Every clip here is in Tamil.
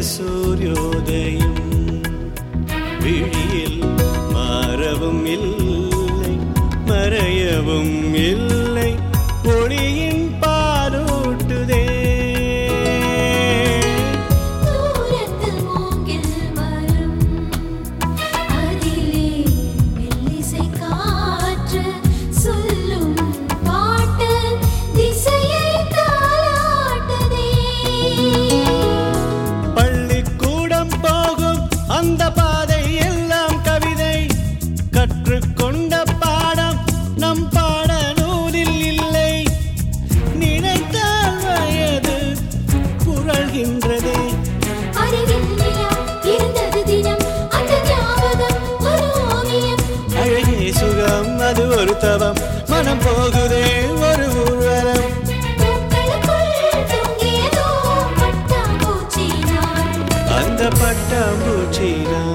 சூரியோதயம் விழியில் மாறவும் இல்லை மறையவும் இல்லை ஒளியின் பாலூட்டுதே அந்த பாதை எல்லாம் கவிதை கற்றுக்கொண்ட பாடம் நம் பாட நூலில் இல்லை நினைத்தால் வயது புரள்கின்றதே அழகே சுகம் அது ஒரு தவம் மனம் போகுதே ஒரு ஊர்வலம் அந்த பட்டாம்பூச்சி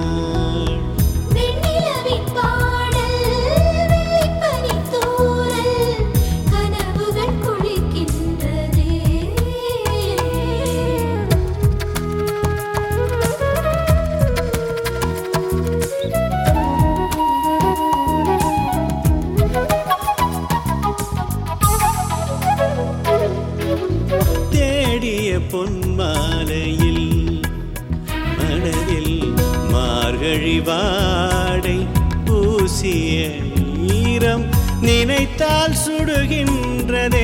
தேடிய பொன்மாலையில் மனதில் மார்கழி வாடை பூசிய ஈரம் நினைத்தால் சுடுகின்றதே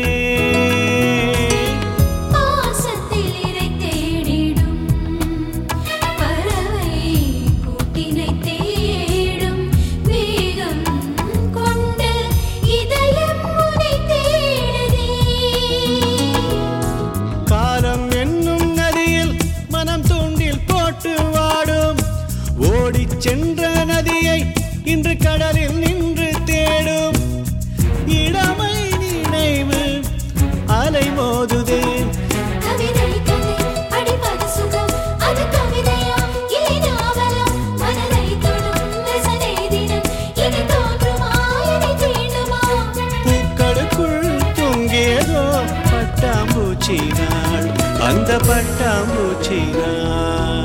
ஓடிச் சென்ற நதியை இன்று கடலில் நின்று தேடும் இளமை நினைவு அலை மோதுதே பூக்களுக்குள் தூங்கியதோ பட்டாம்பூச்சி நாள் அந்த பட்டாம்பூச்சி நாள்